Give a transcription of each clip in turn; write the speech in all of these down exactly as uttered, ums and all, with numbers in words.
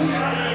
Jones.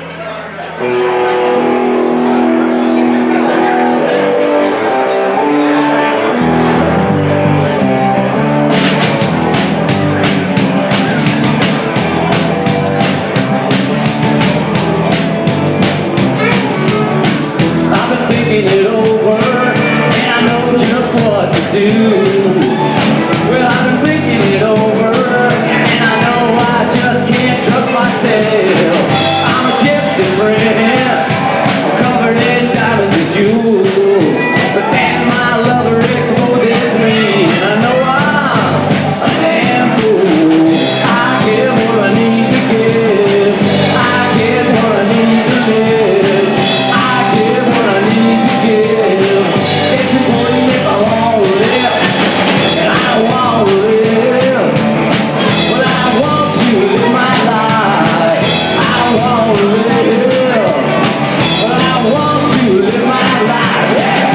I've been thinking it over, and I know just what to do. Well, I've been thinking it over, and I know I just can't trust myself. I'm a gypsy prince, covered in diamonds and jewels, but then my lover exposes me, and I know I'm a damn fool. I get what I need to give, I get what I need to live, I get what I need to give. It's important if I want to live, and I want to live. Well, I want to live my life. I want to live. Well, I want to live my life. Yeah.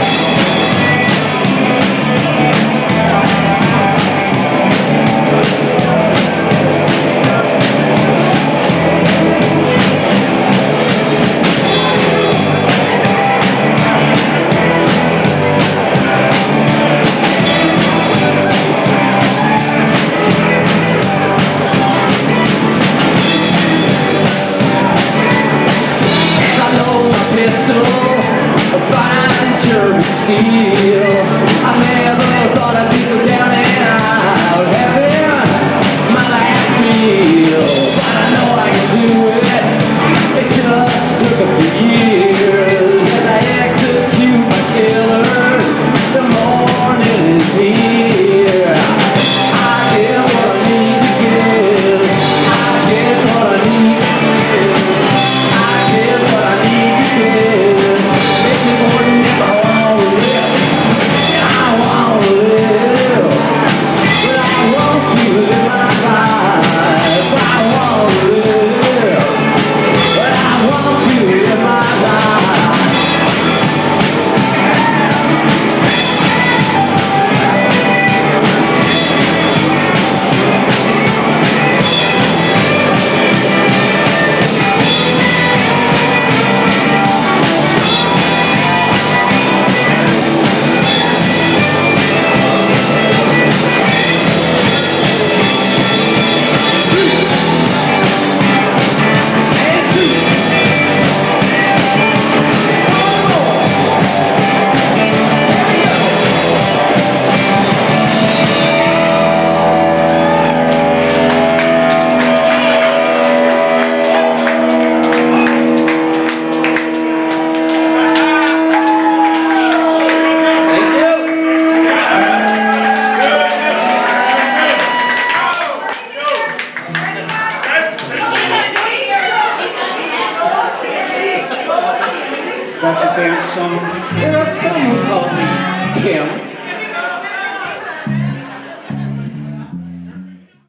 Pistol, a fine German steel. I never thought I'd be so down and out, having my last meal. But I know I can do it. It just took a few years as I execute my killer. The morning is here. I get what I need to give. I get what I need to give. I get what I need to give. It's important if I want to live, and I want to live. But I want to live my life. I want to live, but I want to live my life. That's a dance song. There are some who call me Tim.